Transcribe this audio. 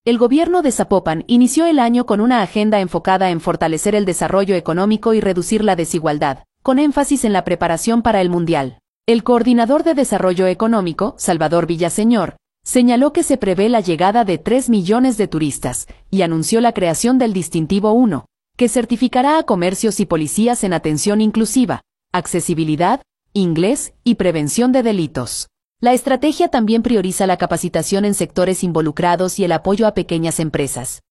El gobierno de Zapopan inició el año con una agenda enfocada en fortalecer el desarrollo económico y reducir la desigualdad, con énfasis en la preparación para el Mundial. El coordinador de Desarrollo Económico, Salvador Villaseñor, señaló que se prevé la llegada de 3 millones de turistas y anunció la creación del Distintivo 1, que certificará a comercios y policías en atención inclusiva, accesibilidad, inglés y prevención de delitos. La estrategia también prioriza la capacitación en sectores involucrados y el apoyo a pequeñas empresas.